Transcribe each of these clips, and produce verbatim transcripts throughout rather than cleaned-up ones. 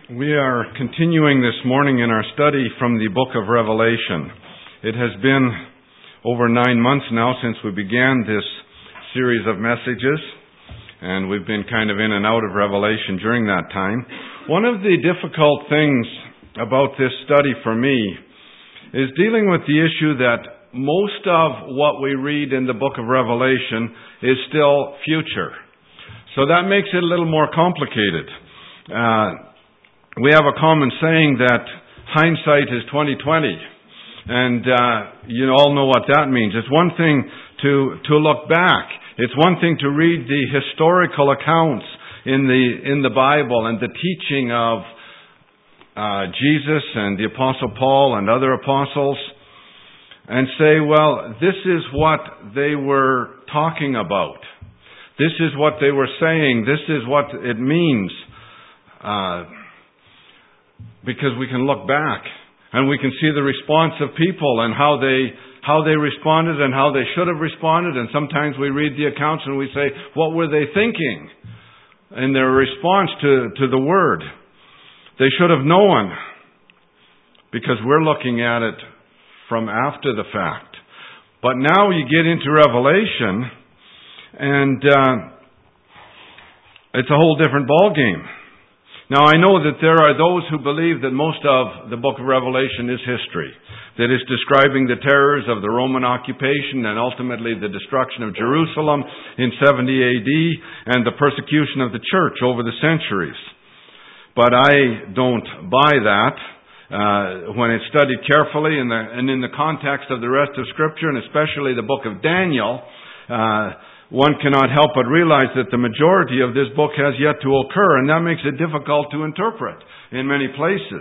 We are continuing this morning in our study from the book of Revelation. It has been over nine months now since we began this series of messages, and we've been kind of in and out of Revelation during that time. One of the difficult things about this study for me is dealing with the issue that most of what we read in the book of Revelation is still future. So that makes it a little more complicated. Uh, We have a common saying that hindsight is twenty twenty, and uh, you all know what that means. It's one thing to to look back. It's one thing to read the historical accounts in the in the Bible and the teaching of uh, Jesus and the Apostle Paul and other apostles, and say, well, this is what they were talking about. This is what they were saying. This is what it means. Uh, Because we can look back and we can see the response of people and how they how they responded and how they should have responded. And sometimes we read the accounts and we say, what were they thinking in their response to, to the word? They should have known, because we're looking at it from after the fact. But now you get into Revelation and uh, it's a whole different ballgame. Now, I know that there are those who believe that most of the book of Revelation is history, that it's describing the terrors of the Roman occupation and ultimately the destruction of Jerusalem in seventy A D and the persecution of the church over the centuries. But I don't buy that. Uh, when it's studied carefully in the, and in the context of the rest of Scripture, and especially the book of Daniel, uh, one cannot help but realize that the majority of this book has yet to occur, and that makes it difficult to interpret in many places.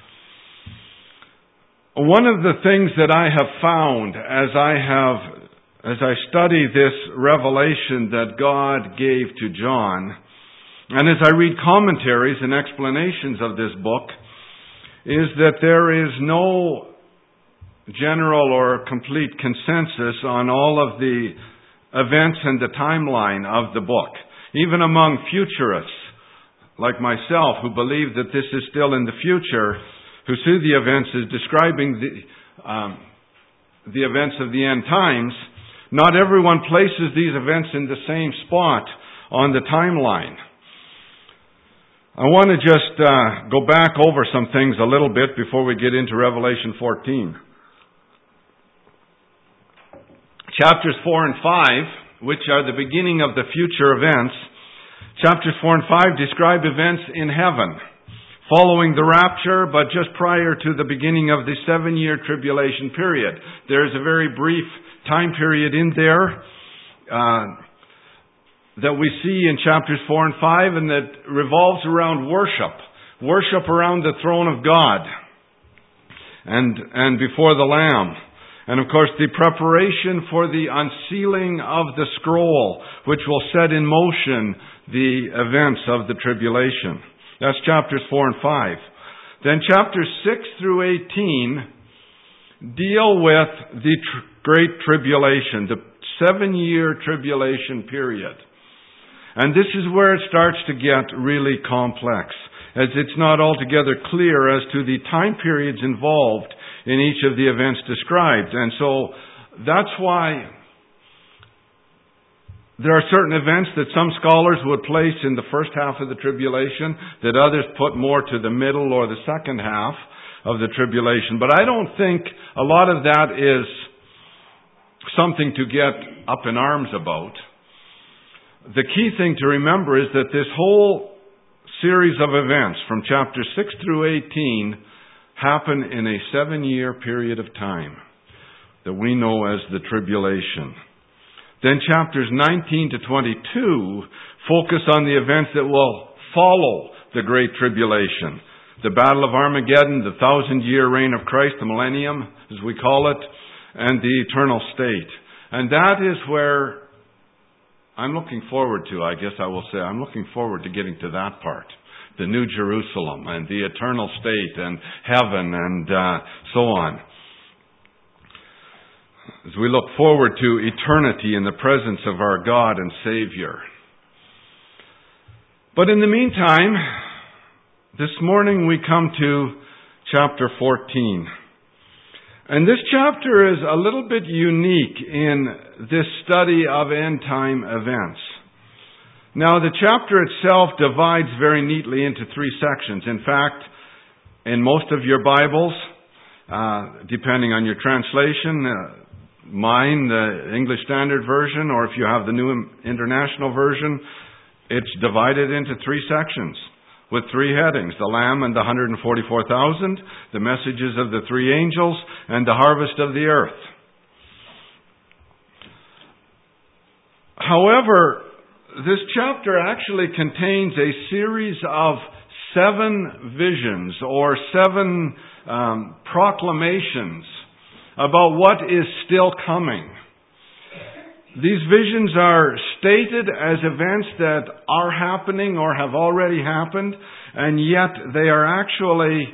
One of the things that I have found as I have, as I study this revelation that God gave to John, and as I read commentaries and explanations of this book, is that there is no general or complete consensus on all of the events and the timeline of the book. Even among futurists like myself, who believe that this is still in the future, who see the events as describing the um, the events of the end times, not everyone places these events in the same spot on the timeline. I want to just uh, go back over some things a little bit before we get into Revelation fourteen. Chapters four and five, which are the beginning of the future events, chapters four and five describe events in heaven, following the rapture, but just prior to the beginning of the seven-year tribulation period. There's a very brief time period in there uh, that we see in chapters four and five, and that revolves around worship, worship around the throne of God and and before the Lamb. And of course, the preparation for the unsealing of the scroll, which will set in motion the events of the tribulation. That's chapters four and five. Then chapters six through eighteen deal with the tr- Great Tribulation, the seven-year tribulation period. And this is where it starts to get really complex, as it's not altogether clear as to the time periods involved in each of the events described. And so that's why there are certain events that some scholars would place in the first half of the tribulation, that others put more to the middle or the second half of the tribulation. But I don't think a lot of that is something to get up in arms about. The key thing to remember is that this whole series of events from chapters six through eighteen happen in a seven-year period of time that we know as the tribulation. Then chapters nineteen to twenty-two focus on the events that will follow the Great Tribulation. The Battle of Armageddon, the thousand-year reign of Christ, the millennium, as we call it, and the eternal state. And that is where I'm looking forward to, I guess I will say, I'm looking forward to getting to that part. The New Jerusalem and the eternal state and heaven and uh, so on. As we look forward to eternity in the presence of our God and Savior. But in the meantime, This morning we come to chapter fourteen. And this chapter is a little bit unique in this study of end-time events. Now, the chapter itself divides very neatly into three sections. In fact, in most of your Bibles, uh, depending on your translation, uh, mine, the English Standard Version, or if you have the New International Version, it's divided into three sections with three headings: the Lamb and the one hundred forty-four thousand, the messages of the three angels, and the harvest of the earth. However, this chapter actually contains a series of seven visions or seven um, proclamations about what is still coming. These visions are stated as events that are happening or have already happened, and yet they are actually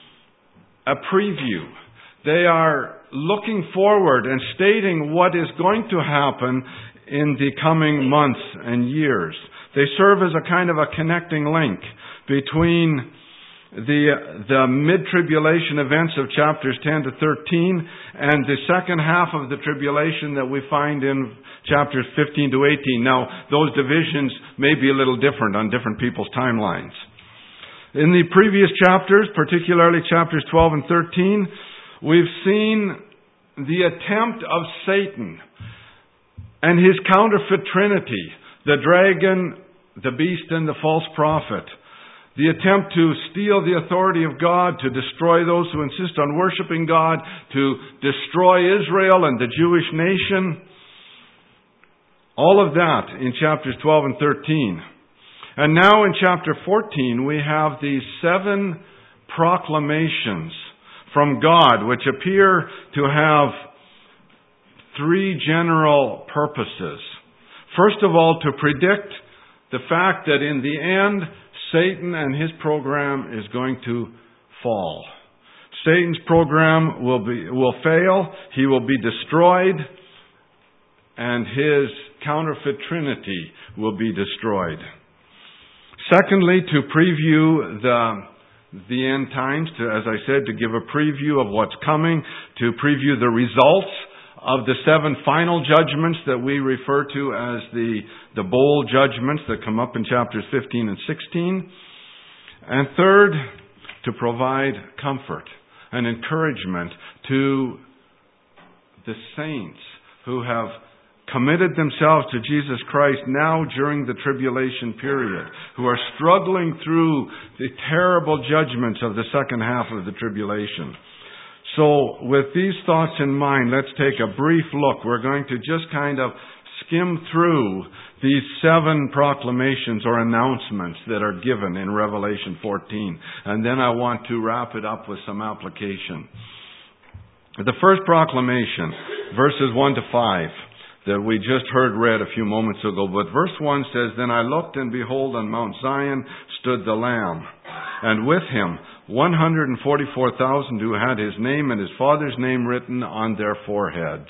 a preview. They are looking forward and stating what is going to happen in the coming months and years. They serve as a kind of a connecting link between the the mid-tribulation events of chapters ten to thirteen and the second half of the tribulation that we find in chapters fifteen to eighteen. Now, those divisions may be a little different on different people's timelines. In the previous chapters, particularly chapters twelve and thirteen, we've seen the attempt of Satan and his counterfeit trinity, the dragon, the beast, and the false prophet. The attempt to steal the authority of God, to destroy those who insist on worshiping God, to destroy Israel and the Jewish nation. All of that in chapters twelve and thirteen. And now in chapter fourteen, we have these seven proclamations from God, which appear to have three general purposes. First of all, to predict the fact that in the end, Satan and his program is going to fall. Satan's program will be will fail. He will be destroyed, and his counterfeit trinity will be destroyed. Secondly, to preview the the end times, to, as I said, to give a preview of what's coming, to preview the results of the seven final judgments that we refer to as the, the bowl judgments that come up in chapters fifteen and sixteen. And third, to provide comfort and encouragement to the saints who have committed themselves to Jesus Christ now during the tribulation period, who are struggling through the terrible judgments of the second half of the tribulation. So, with these thoughts in mind, let's take a brief look. We're going to just kind of skim through these seven proclamations or announcements that are given in Revelation fourteen. And then I want to wrap it up with some application. The first proclamation, verses one to five, that we just heard read a few moments ago. But verse one says, "Then I looked, and behold, on Mount Zion stood the Lamb, and with him one hundred forty-four thousand who had his name and his father's name written on their foreheads."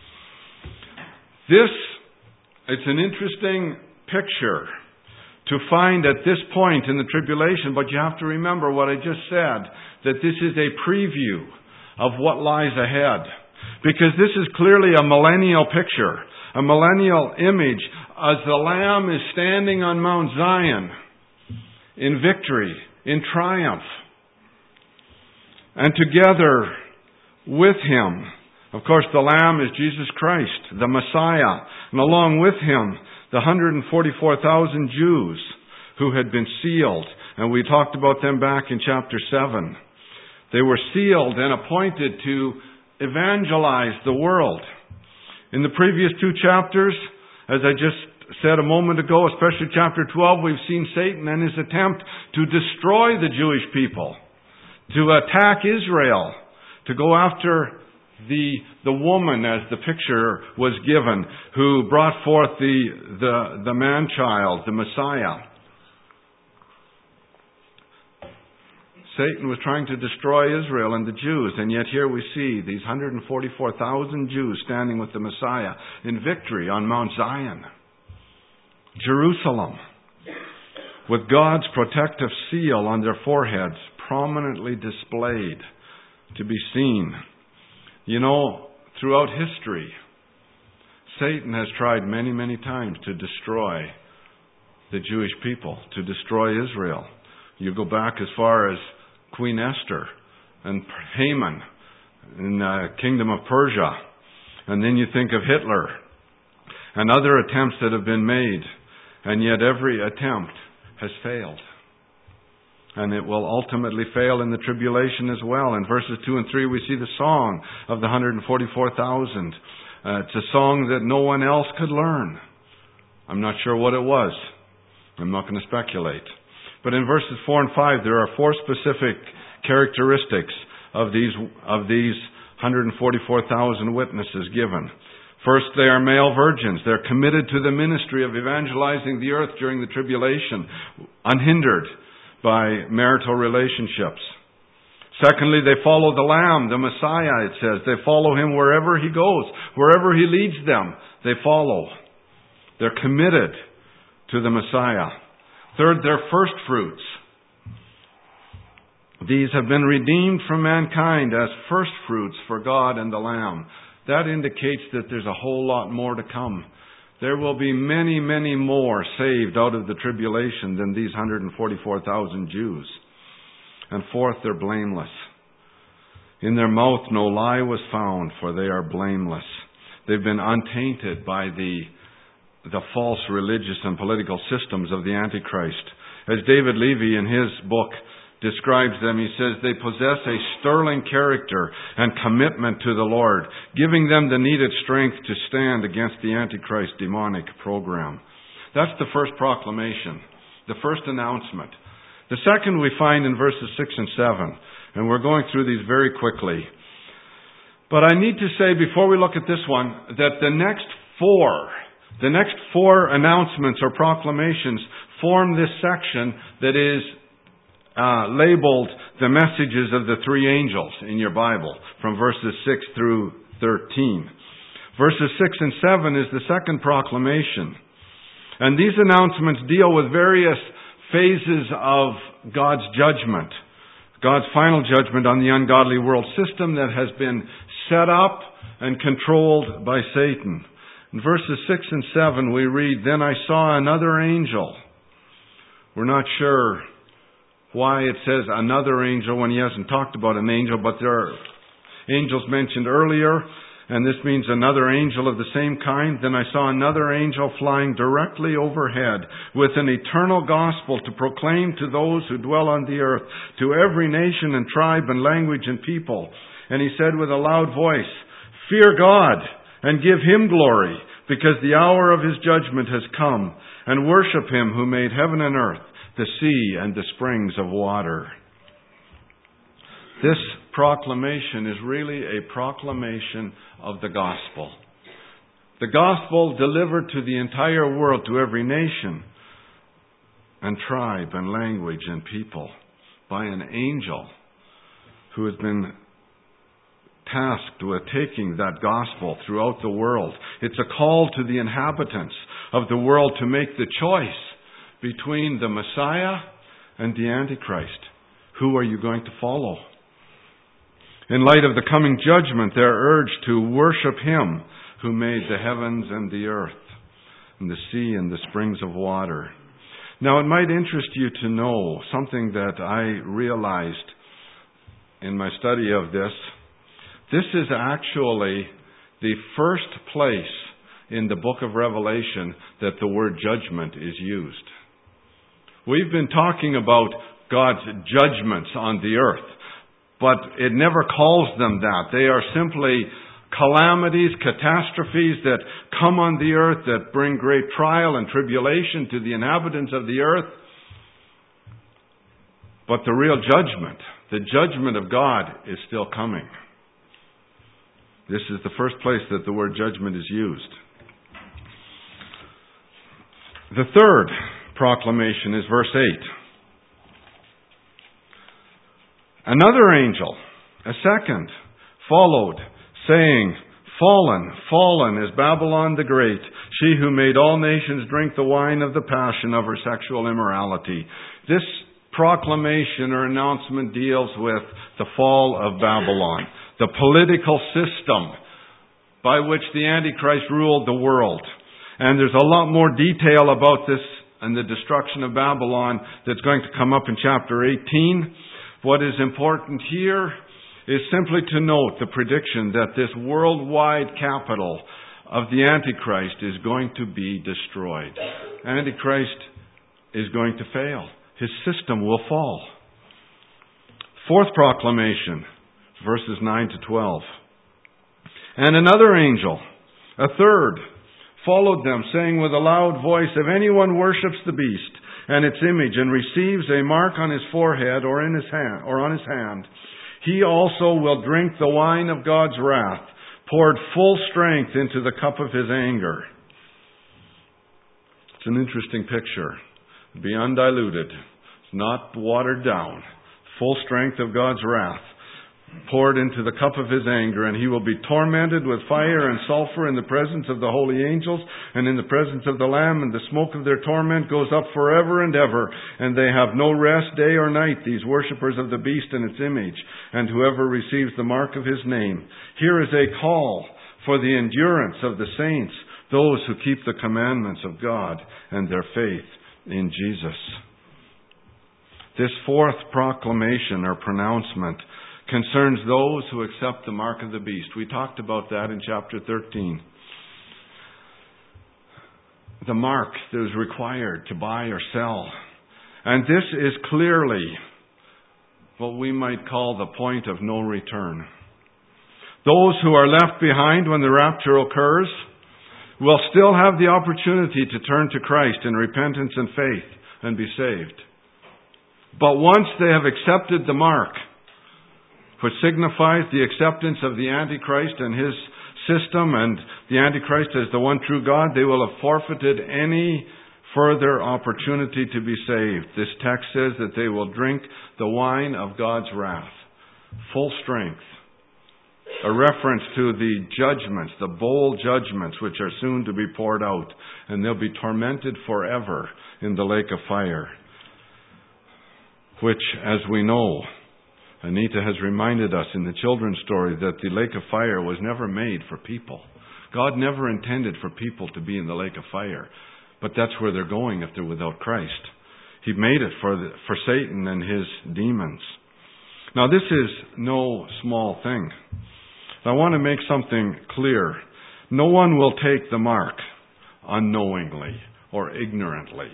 This, it's an interesting picture to find at this point in the tribulation, but you have to remember what I just said, that this is a preview of what lies ahead. Because this is clearly a millennial picture, a millennial image, as the Lamb is standing on Mount Zion in victory, in triumph. And together with him, of course, the Lamb is Jesus Christ, the Messiah. And along with him, the one hundred forty-four thousand Jews who had been sealed. And we talked about them back in chapter seven. They were sealed and appointed to evangelize the world. In the previous two chapters, as I just said a moment ago, especially chapter twelve, we've seen Satan and his attempt to destroy the Jewish people, to attack Israel, to go after the the woman, as the picture was given, who brought forth the the, the man-child, the Messiah. Satan was trying to destroy Israel and the Jews, and yet here we see these one hundred forty-four thousand Jews standing with the Messiah in victory on Mount Zion, Jerusalem. with God's protective seal on their foreheads prominently displayed to be seen. You know, throughout history, Satan has tried many, many times to destroy the Jewish people, to destroy Israel. You go back as far as Queen Esther and Haman in the kingdom of Persia. And then you think of Hitler and other attempts that have been made. And yet every attempt has failed. And it will ultimately fail in the tribulation as well. In verses two and three we see the song of the one hundred forty-four thousand. Uh, it's a song that no one else could learn. I'm not sure what it was. I'm not going to speculate. But in verses four and five there are four specific characteristics of these of these one hundred forty-four thousand witnesses given. First, they are male virgins. They're committed to the ministry of evangelizing the earth during the tribulation, unhindered by marital relationships. Secondly, they follow the Lamb, the Messiah, it says. They follow Him wherever He goes. Wherever He leads them, they follow. They're committed to the Messiah. Third, they're first fruits. These have been redeemed from mankind as first fruits for God and the Lamb. That indicates that there's a whole lot more to come. There will be many, many more saved out of the tribulation than these one hundred forty-four thousand Jews. And fourth, they're blameless. In their mouth no lie was found, for they are blameless. They've been untainted by the, the false religious and political systems of the Antichrist. As David Levy in his book describes them, he says they possess a sterling character and commitment to the Lord, giving them the needed strength to stand against the Antichrist demonic program. That's the first proclamation, the first announcement. The second we find in verses six and seven, and we're going through these very quickly. But I need to say before we look at this one that the next four, the next four announcements or proclamations form this section that is Uh, labeled the messages of the three angels in your Bible from verses six through thirteen. Verses six and seven is the second proclamation. And these announcements deal with various phases of God's judgment, God's final judgment on the ungodly world system that has been set up and controlled by Satan. In verses six and seven we read, "Then I saw another angel." We're not sure why it says another angel when he hasn't talked about an angel, but there are angels mentioned earlier, and this means another angel of the same kind. "Then I saw another angel flying directly overhead with an eternal gospel to proclaim to those who dwell on the earth, to every nation and tribe and language and people. And he said with a loud voice, 'Fear God and give Him glory, because the hour of His judgment has come, and worship Him who made heaven and earth, the sea and the springs of water.'" This proclamation is really a proclamation of the gospel. The gospel delivered to the entire world, to every nation and tribe and language and people, by an angel who has been tasked with taking that gospel throughout the world. It's a call to the inhabitants of the world to make the choice between the Messiah and the Antichrist. Who are you going to follow? In light of the coming judgment, they're urged to worship Him who made the heavens and the earth, and the sea and the springs of water. Now, it might interest you to know something that I realized in my study of this. This is actually the first place in the book of Revelation that the word judgment is used. We've been talking about God's judgments on the earth, but it never calls them that. They are simply calamities, catastrophes that come on the earth that bring great trial and tribulation to the inhabitants of the earth. But the real judgment, the judgment of God, is still coming. This is the first place that the word judgment is used. The third proclamation is verse eight. "Another angel, a second, followed, saying, Fallen, fallen is Babylon the Great, she who made all nations drink the wine of the passion of her sexual immorality. This proclamation or announcement deals with the fall of Babylon, the political system by which the Antichrist ruled the world. And there's a lot more detail about this and the destruction of Babylon that's going to come up in chapter eighteen. What is important here is simply to note the prediction that this worldwide capital of the Antichrist is going to be destroyed. Antichrist is going to fail. His system will fall. Fourth proclamation, verses nine to twelve. And another angel, a third, followed them, saying with a loud voice, if anyone worships the beast and its image and receives a mark on his forehead or in his hand or on his hand, he also will drink the wine of God's wrath, poured full strength into the cup of his anger. It's an interesting picture. Be undiluted. It's not watered down. Full strength of God's wrath, poured into the cup of his anger, and he will be tormented with fire and sulfur in the presence of the holy angels and in the presence of the Lamb, and the smoke of their torment goes up forever and ever, and they have no rest day or night, these worshippers of the beast and its image, and whoever receives the mark of his name. Here is a call for the endurance of the saints, those who keep the commandments of God and their faith in Jesus. This fourth proclamation or pronouncement concerns those who accept the mark of the beast. We talked about that in chapter thirteen. The mark that is required to buy or sell. And this is clearly what we might call the point of no return. Those who are left behind when the rapture occurs will still have the opportunity to turn to Christ in repentance and faith and be saved. But once they have accepted the mark, which signifies the acceptance of the Antichrist and his system and the Antichrist as the one true God, they will have forfeited any further opportunity to be saved. This text says that they will drink the wine of God's wrath, full strength. A reference to the judgments, the bowl judgments which are soon to be poured out, and they'll be tormented forever in the lake of fire, which, as we know, Anita has reminded us in the children's story that the lake of fire was never made for people. God never intended for people to be in the lake of fire, but that's where they're going if they're without Christ. He made it for the, for Satan and his demons. Now, this is no small thing. I want to make something clear. No one will take the mark unknowingly or ignorantly.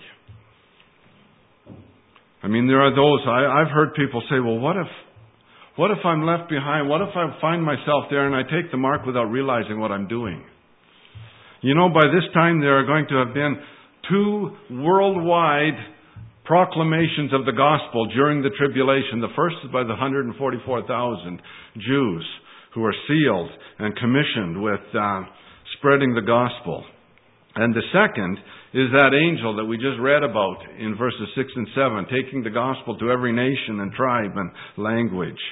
I mean, there are those, I, I've heard people say, well, what if What if I'm left behind? What if I find myself there and I take the mark without realizing what I'm doing? You know, by this time there are going to have been two worldwide proclamations of the gospel during the tribulation. The first is by the one hundred forty-four thousand Jews who are sealed and commissioned with uh, spreading the gospel. And the second is that angel that we just read about in verses six and seven, taking the gospel to every nation and tribe and language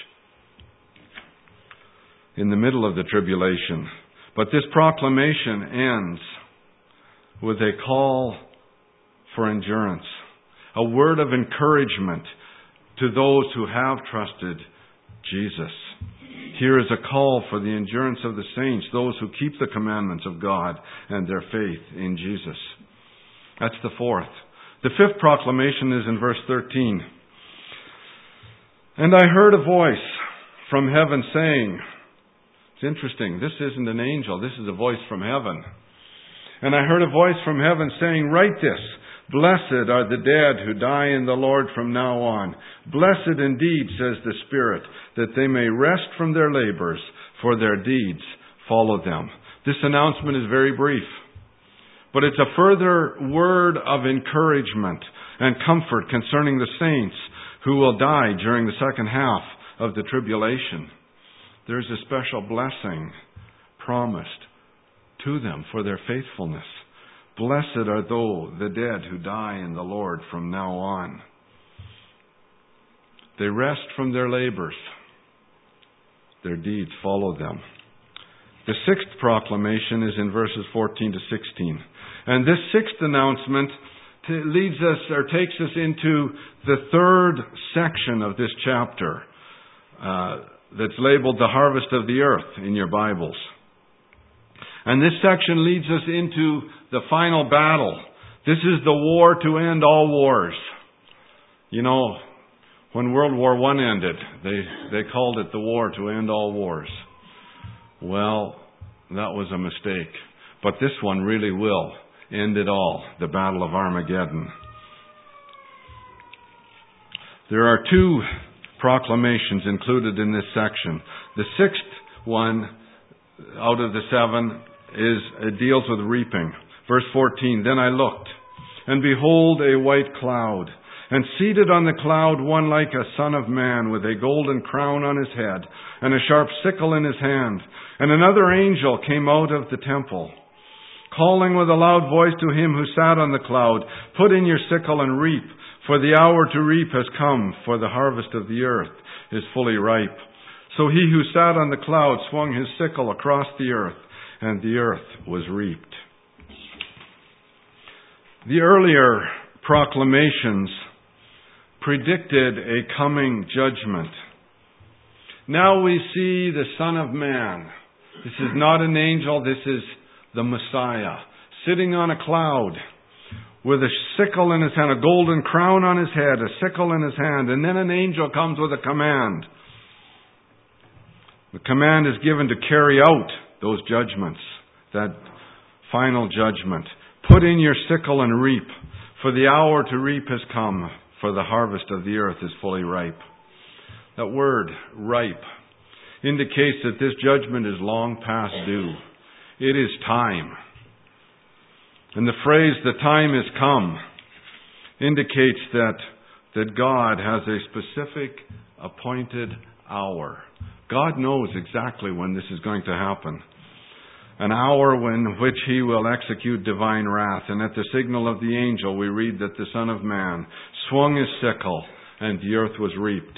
in the middle of the tribulation. But this proclamation ends with a call for endurance, a word of encouragement to those who have trusted Jesus. Here is a call for the endurance of the saints, those who keep the commandments of God and their faith in Jesus. That's the fourth. The fifth proclamation is in verse thirteen. And I heard a voice from heaven saying, it's interesting, this isn't an angel, this is a voice from heaven. And I heard a voice from heaven saying, write this, blessed are the dead who die in the Lord from now on. Blessed indeed, says the Spirit, that they may rest from their labors, for their deeds follow them. This announcement is very brief, but it's a further word of encouragement and comfort concerning the saints who will die during the second half of the tribulation. There's a special blessing promised to them for their faithfulness. Blessed are those, the dead, who die in the Lord from now on. They rest from their labors. Their deeds follow them. The sixth proclamation is in verses fourteen to sixteen. And this sixth announcement t- leads us or takes us into the third section of this chapter uh, that's labeled the harvest of the earth in your Bibles. And this section leads us into the final battle. This is the war to end all wars. You know, when World War One ended, they, they called it the war to end all wars. Well, that was a mistake. But this one really will end it all, the Battle of Armageddon. There are two proclamations included in this section. The sixth one out of the seven is it deals with reaping. Verse fourteen, then I looked, and behold a white cloud, and seated on the cloud one like a son of man, with a golden crown on his head, and a sharp sickle in his hand. And another angel came out of the temple, calling with a loud voice to him who sat on the cloud, put in your sickle and reap, for the hour to reap has come, for the harvest of the earth is fully ripe. So he who sat on the cloud swung his sickle across the earth, and the earth was reaped. The earlier proclamations predicted a coming judgment. Now we see the Son of Man. This is not an angel, this is the Messiah, sitting on a cloud with a sickle in his hand, a golden crown on his head, a sickle in his hand, and then an angel comes with a command. The command is given to carry out those judgments, that final judgment. Put in your sickle and reap, for the hour to reap has come, for the harvest of the earth is fully ripe. That word, ripe, indicates that this judgment is long past due. It is time. And the phrase, the time has come, indicates that, that God has a specific appointed hour. God knows exactly when this is going to happen. An hour in which He will execute divine wrath. And at the signal of the angel, we read that the Son of Man swung his sickle and the earth was reaped.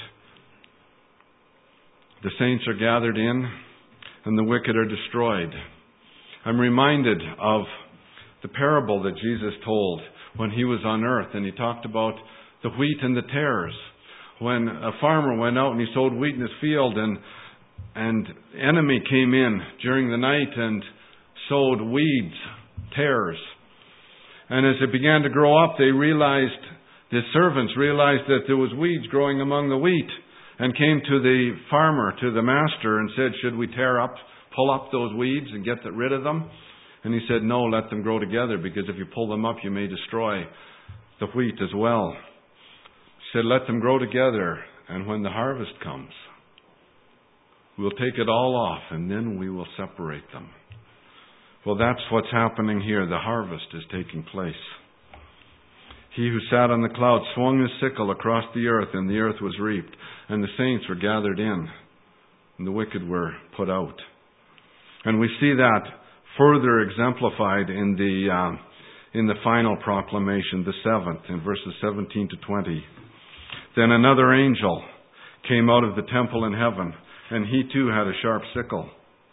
The saints are gathered in and the wicked are destroyed. I'm reminded of the parable that Jesus told when He was on earth, and He talked about the wheat and the tares. When a farmer went out and he sowed wheat in his field, and and enemy came in during the night and sowed weeds, tares. And as it began to grow up, they realized, the servants realized that there was weeds growing among the wheat, and came to the farmer, to the master, and said, should we tear up, pull up those weeds and get rid of them? And he said, no, let them grow together, because if you pull them up, you may destroy the wheat as well. He said, let them grow together, and when the harvest comes, we'll take it all off, and then we will separate them. Well, that's what's happening here. The harvest is taking place. He who sat on the cloud swung his sickle across the earth, and the earth was reaped, and the saints were gathered in, and the wicked were put out. And we see that further exemplified in the uh, in the final proclamation, the seventh, in verses seventeen to twenty. Then another angel came out of the temple in heaven, and he too had a sharp sickle.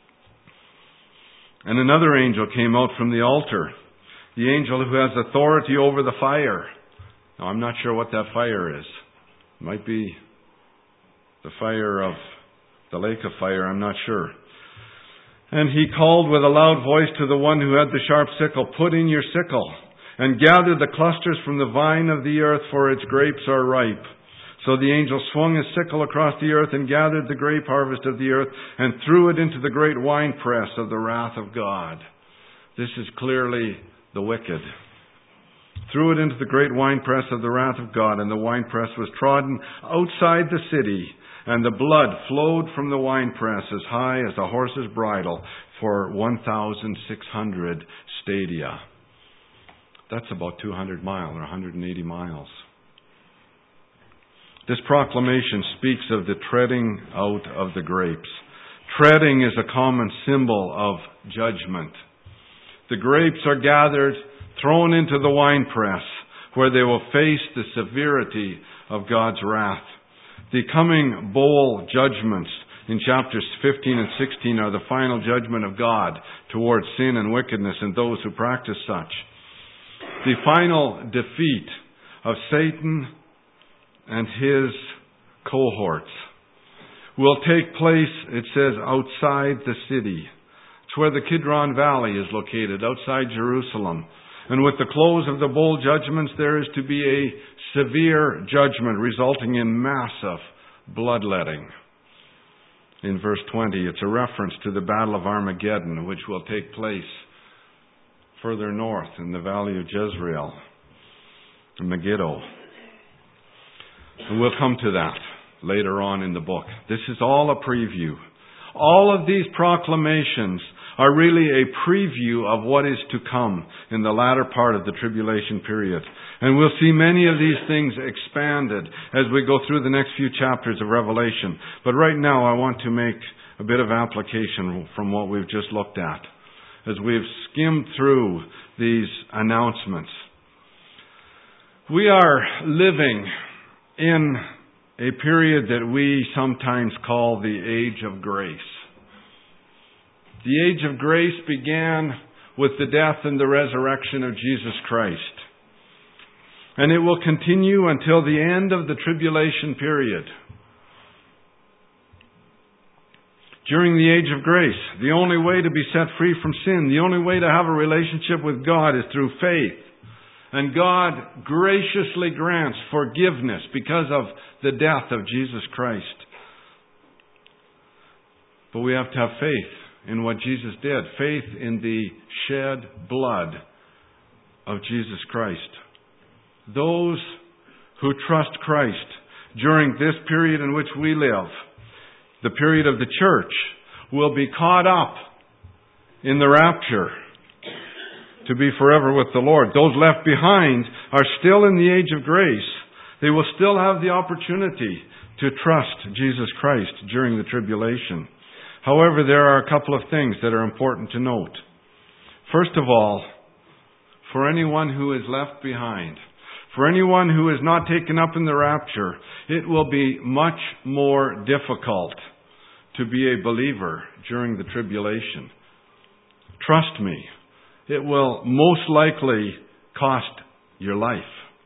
And another angel came out from the altar, the angel who has authority over the fire. Now, I'm not sure what that fire is. It might be the fire of the lake of fire, I'm not sure. And he called with a loud voice to the one who had the sharp sickle, put in your sickle, and gather the clusters from the vine of the earth, for its grapes are ripe. So the angel swung his sickle across the earth and gathered the grape harvest of the earth and threw it into the great winepress of the wrath of God. This is clearly the wicked. Threw it into the great winepress of the wrath of God, and the winepress was trodden outside the city, and the blood flowed from the winepress as high as a horse's bridle for one thousand six hundred stadia. That's about two hundred miles or one hundred eighty miles. This proclamation speaks of the treading out of the grapes. Treading is a common symbol of judgment. The grapes are gathered, thrown into the winepress, where they will face the severity of God's wrath. The coming bowl judgments in chapters fifteen and sixteen are the final judgment of God towards sin and wickedness and those who practice such. The final defeat of Satan and his cohorts will take place, it says, outside the city. It's where the Kidron Valley is located, outside Jerusalem. And with the close of the bowl judgments, there is to be a severe judgment resulting in massive bloodletting. In verse twenty, it's a reference to the Battle of Armageddon, which will take place further north in the valley of Jezreel, Megiddo. And we'll come to that later on in the book. This is all a preview. All of these proclamations are really a preview of what is to come in the latter part of the tribulation period. And we'll see many of these things expanded as we go through the next few chapters of Revelation. But right now I want to make a bit of application from what we've just looked at, as we've skimmed through these announcements. We are living in a period that we sometimes call the Age of Grace. The Age of Grace began with the death and the resurrection of Jesus Christ. And it will continue until the end of the tribulation period. During the Age of Grace, the only way to be set free from sin, the only way to have a relationship with God is through faith. And God graciously grants forgiveness because of the death of Jesus Christ. But we have to have faith in what Jesus did. Faith in the shed blood of Jesus Christ. Those who trust Christ during this period in which we live, the period of the church, will be caught up in the rapture to be forever with the Lord. Those left behind are still in the age of grace. They will still have the opportunity to trust Jesus Christ during the tribulation. However, there are a couple of things that are important to note. First of all, for anyone who is left behind, for anyone who is not taken up in the rapture, it will be much more difficult to be a believer during the tribulation. Trust me, it will most likely cost your life.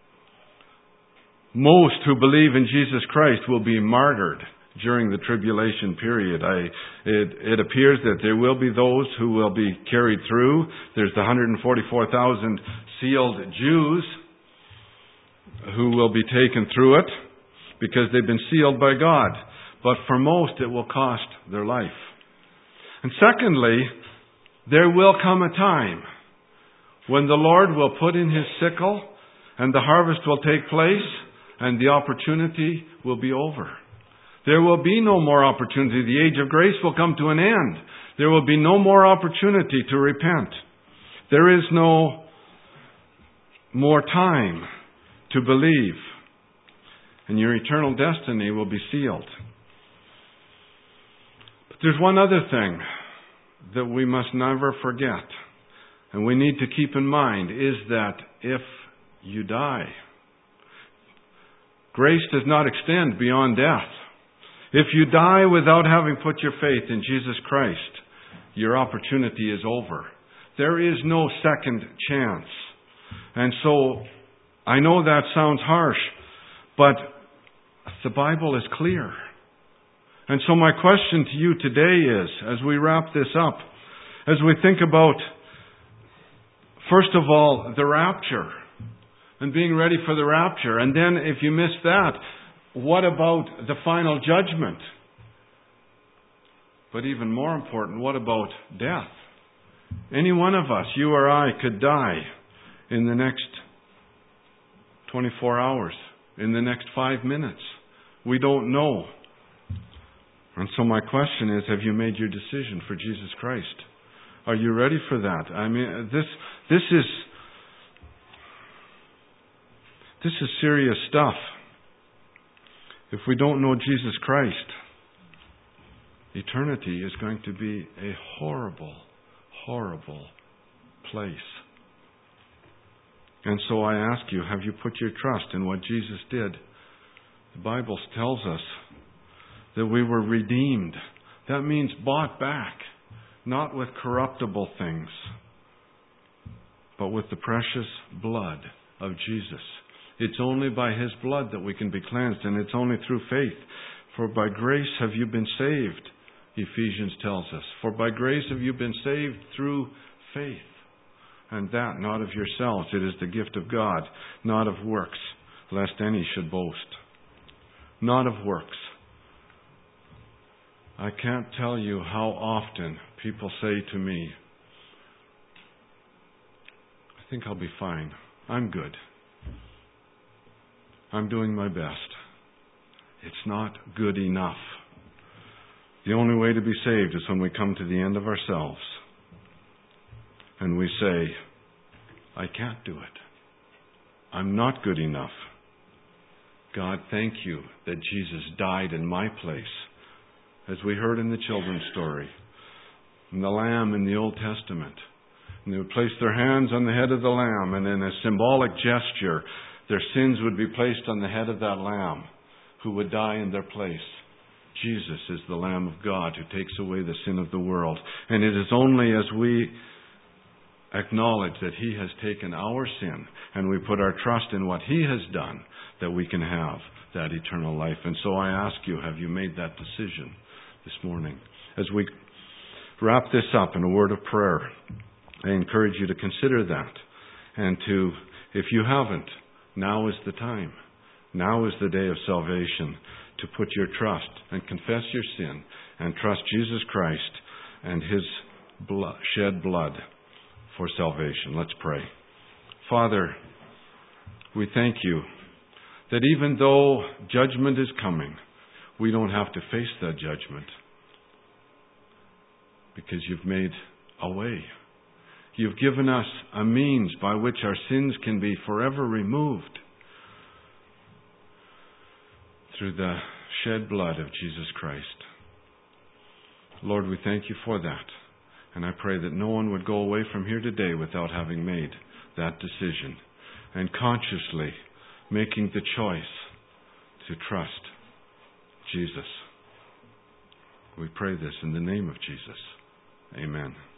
Most who believe in Jesus Christ will be martyred during the tribulation period. I, it, it appears that there will be those who will be carried through. There's the one hundred forty-four thousand sealed Jews who will be taken through it because they've been sealed by God. But for most, it will cost their life. And secondly, there will come a time when the Lord will put in His sickle and the harvest will take place and the opportunity will be over. There will be no more opportunity. The age of grace will come to an end. There will be no more opportunity to repent. There is no more time to believe. And your eternal destiny will be sealed. But there's one other thing that we must never forget, and we need to keep in mind, is that if you die, grace does not extend beyond death. If you die without having put your faith in Jesus Christ, your opportunity is over. There is no second chance. And so, I know that sounds harsh, but the Bible is clear. And so my question to you today is, as we wrap this up, as we think about, first of all, the rapture, and being ready for the rapture, and then if you miss that, what about the final judgment? But even more important, what about death? Any one of us, you or I, could die in the next twenty-four hours, in the next five minutes. We don't know. And so my question is, have you made your decision for Jesus Christ? Are you ready for that? I mean, this this is this is serious stuff. If we don't know Jesus Christ, eternity is going to be a horrible, horrible place. And so I ask you, have you put your trust in what Jesus did? The Bible tells us that we were redeemed That means bought back, not with corruptible things, but with the precious blood of Jesus. It's only by His blood that we can be cleansed, and it's only through faith. For by grace have you been saved, Ephesians tells us. For by grace have you been saved through faith. And that not of yourselves. It is the gift of God, not of works, lest any should boast. Not of works. I can't tell you how often people say to me, I think I'll be fine. I'm good. I'm doing my best. It's not good enough. The only way to be saved is when we come to the end of ourselves and we say, I can't do it. I'm not good enough. God, thank you that Jesus died in my place. As we heard in the children's story, and the lamb in the Old Testament. And they would place their hands on the head of the lamb, and in a symbolic gesture, their sins would be placed on the head of that lamb who would die in their place. Jesus is the Lamb of God who takes away the sin of the world. And it is only as we acknowledge that He has taken our sin and we put our trust in what He has done that we can have that eternal life. And so I ask you, have you made that decision this morning? As we wrap this up in a word of prayer, I encourage you to consider that. And to, if you haven't, now is the time. Now is the day of salvation to put your trust and confess your sin and trust Jesus Christ and His blood, shed blood for salvation. Let's pray. Father, we thank you that even though judgment is coming, we don't have to face that judgment because you've made a way. You've given us a means by which our sins can be forever removed through the shed blood of Jesus Christ. Lord, we thank you for that. And I pray that no one would go away from here today without having made that decision and consciously making the choice to trust Jesus. We pray this in the name of Jesus. Amen.